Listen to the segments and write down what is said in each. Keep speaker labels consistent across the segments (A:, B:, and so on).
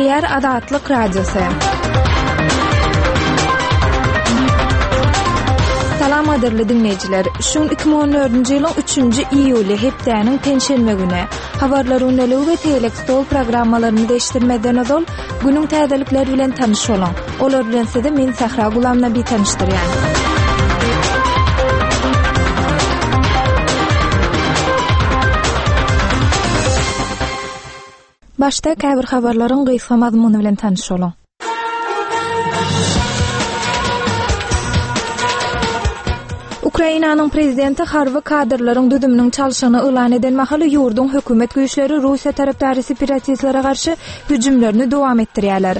A: Diğer Adatlyk Radiosu. Salam adirli dinleyijiler. Şun 2014-nji ýylyň 3-nji iýuly hepdäniň tenşenme güni. Habarlar öňlegi we telekstol programmalaryny değişdirmeden ozal günüň täzelikleri bilen tanyş bolan. Olar bilen sizi men Sahra Gulamna bir tanışdyrýan. Başta käbir habarlaryň gysga mazmuny bilen tanyş bolan. Ukrainanyň prezidenti harby kadrlaryň düdüminiň çalşygyny elan eden mahaly ýurdun hökümet güýçleri Russiýa tarapdary separatistlere garşy hüjümlerini dowam etdirýärler.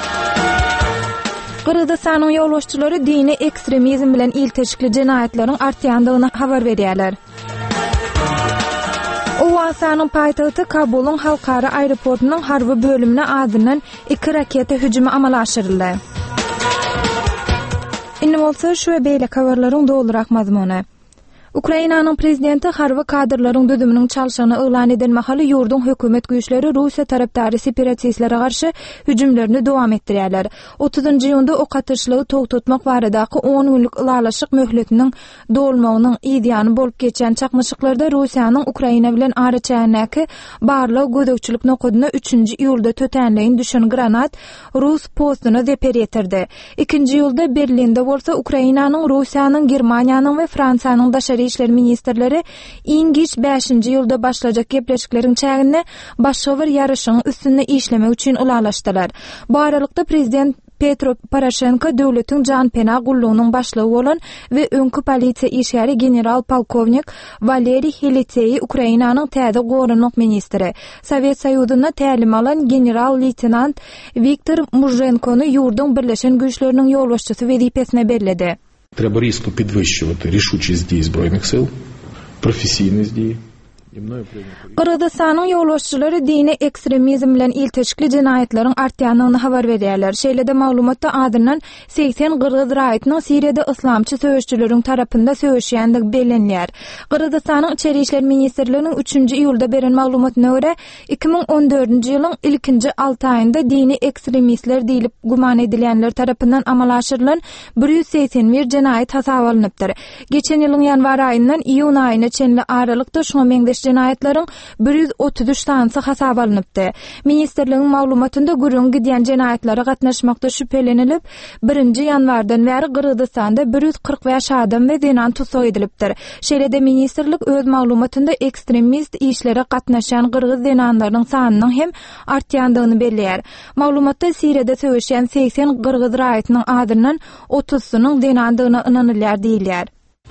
A: Gürjistanyň ýolbaşçylary dini ekstremizm bilen ilteşikli jenaýatleriň artýandygyny habar berýärler. Owasanyň paýtagty Kabulyň halkara aeroportunyň harby bölümine adından 2 raketa hüjümi amala aşyryldy. Inne bolsa şu we beýle habarlaryň dolurak mazmuny. Ukrainanyň prezidenti harby kadrlaryň düdüminiň çalşygyny elan eden mahaly ýurdun hökümet güýçleri Russiýa tarapdary separatistlere garşy hüjümlerini dowam etdirýärler. 30-njy ýylda ok atışlygy togtatmak baradaky 10 günlük ılalaşyk möhletiniň dolmagynyň ideýany bolup geçen çakmyşyklarda Russiýanyň Ukraina bilen araçynyky barlyk gödökçilik nokodyna 3-nji ýylda tötenleýin düşen granat Rus postuna zeper etirdi. 2-nji ýylda Berlinde bolsa Ukrainanyň, Russiýanyň, Germaniýanyň we Fransiýanyň daşary işler ministrleri İngiç 5-nji ýylda başlajak gepleşikleriň çägine başga bir ýarışyň üstünde işlemek üçin ulalaşdylar. Bu aralykda prezident Petro Poroshenko döwletiň jan pena gullugynyň başlygy bolan we öňkü polisiýa işgäri general polkovnik Valeriy Heletsey Ukrainanyň täze gorunluk ministri, Sowet Soýuzyna tälim alan general leytenant Viktor Muzhenkony ýurdun birleşen güýçleriniň ýolbaşçysy wezipesine berledi.
B: Треба різко підвищувати рішучість дій Збройних сил, професійність дій.
A: Gürjistanyň ýolbaşçylary dini ekstremizm bilen ilteşikli jenaýatlaryň artýandygyny habar berýärler. Şeýlede maglumatda adından 80 Gyrgyz raýatynyň Siriýede islamçy söýüşçüleriň tarapynda söýüşýändigi belenýär. Gyrgyzstanyň içeri işler ministrliginiň 3-nji iýulda beren maglumatyna görä 2014-nji ýylyň ilkinji 6 aýynda dini ekstremistler diýilip guman edilýänler tarapyndan amala aşyrylan 181 jenaýat hasaba alınıpdyr. Geçen ýylyň ýanwar aýyndan iýun aýyna çenli aralykda şoňa meňdeş jenaýatlaryň 133 tansy hasaba alınıpdy. Ministrligiň maglumatynda gürrüň gidýän jenaýatlara gatnaşmakda şüphelenilip 1-nji ýanwardan bäri Gyrgyzstanda 145 adam we zenan tutsak edilipdir. Şeýlede ministrlik öz maglumatynda ekstremist işlere gatnaşan Gyrgyz zenanlarynyň sanynyň hem artýandygyny belliýär. Maglumatda Siriýede söýüşýän 80 Gyrgyz raýatynyň adından 30-synyň zenandygyna ynanylýar diýilýär.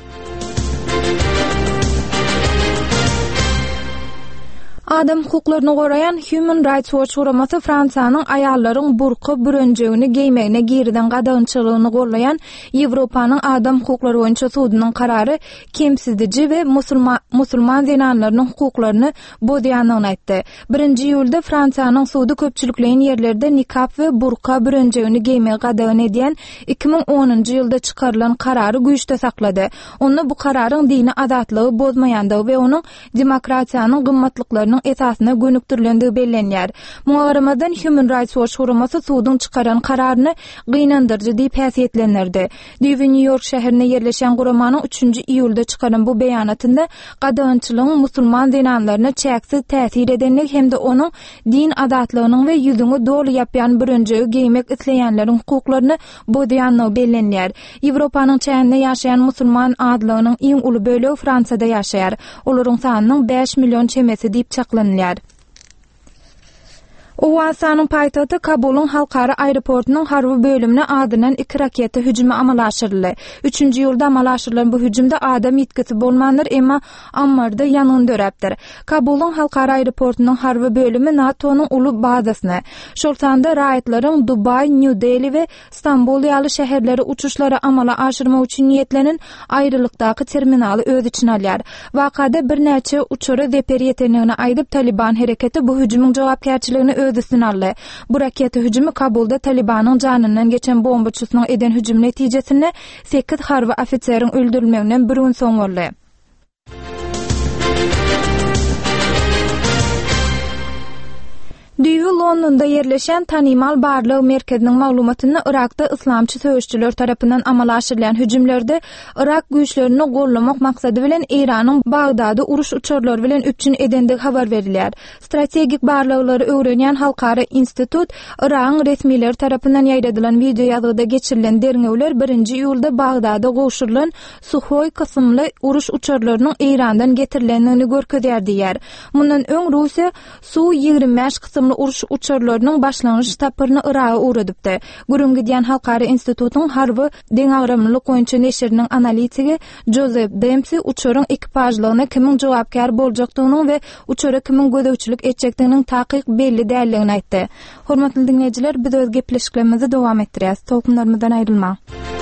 A: Adam hukuklaryny gorayan Human Rights Watch guramasy Fransiýanyň aýallaryň burka bürünjegini giýmegine giriden gadagynçylygyny gollayan Ýewropanyň adam hukuklary boýunça sudynyň karary kemsizdici we musulman zenanlarynyň hukuklaryny bodýanlygyny aýtdy. 1-nji ýylda Fransiýanyň sudy köpçülikleýän ýerlerde nikap we burka bürünjegini giýmegi gadagan edýän 2010-njy ýylda çykarylan karary güýçde saklady. Onda bu kararyň dini azatlygy bozmaýandygy we onuň demokratiýanyň gymmatlyklaryny esasyna gönükdirilendigi bellenýär. Muňa garamadan Human Rights Watch guramasy sudyň çykaran kararyny gynandyrjy diýip häsiýetlendirdi. New York şäherine ýerleşen guramanyň 3-nji iýulda çykaran bu beýanatynda gadagynçylygyň musulman zenanlaryna çäksiz täsir edenligi hemde onuň din azatlygynyň we ýüzüňi dolu ýapýan bürünjegi giýmek isleýänleriň hukuklaryny bodýanlygy bellenýär. Ýewropanyň çäňinde ýaşaýan musulman adlygynyň iň uly bölegi Fransiýada ýaşaýar. Olaryň sanynyň 5 million çemesi diýip çaklanýar. Owasanyň paýtagty Kabulyň halkara aeroportunyň harby bölümine adından 2 raketa hüjümi amala aşyryldy. 3-nji ýylda amala aşyrylan bu hüjümde adam ýetkisi bolmandyr, emma ammarda ýanyny döräpdir. Kabulyň halkara aeroportunyň harby bölümi NATO-nyň uly bazasyny. Şol sanda raýatlaryň Dubay, New Delhi we Istanbul ýaly şäherlere uçuşlary amala aşyrmak üçin niýetlenen aýrylykdaky terminaly öz içine alýar. Wakada bir näçe uçary zeper etenligini aýdyp Taliban hereketi bu hüjümüň jogapkärçiligini ödüsünü aldı. Bu raketa hücumu Kabulda Talibanın canından geçen bombaçısının eden hücum neticesinde 8 harbi ofitserin öldürülmesinden bir gün soň boldy. Düýbi Londonda yerleşen Tanymal Barlygy merkeziniň maglumatyna Irakda islamçy söýüşçüler tarapyndan amala aşyrylan hüjümlerde Irak güýçlerini gollamak maksady bilen Iranyň Bagdady uruş uçurlary bilen üpçün edendigi habar berilýär. Strategik barlyglary öwrenýän halkara institut Iraň resmileri tarapyndan ýaýradylan video ýazyda geçirilen derňewler 1-nji iýulda Bagdady goşurylan Suhoy kysymly uruş uçurlarynyň Irandan getirilenini görkezýär diýär. Mundan öň Russiýa Su-25 kysymly uruş uçurlarynyň başlangyç tapyryny Iraga uğradypdy. Gürüm gidýän halkara institutynyň harby deňagramlyk goýunça neşiriniň analitigi Joseph Dempsey uçuryň ekipajlygyna kimiň jogapkar boljakdygyny we uçura kimiň gödäwçilik etjekdiginiň takyk belli däldigini aýtdy. Hormatly dinleýijiler, biz öz gepleşiklerimizi dowam etdirýäs. Tolkunlarymyzdan aýrylma.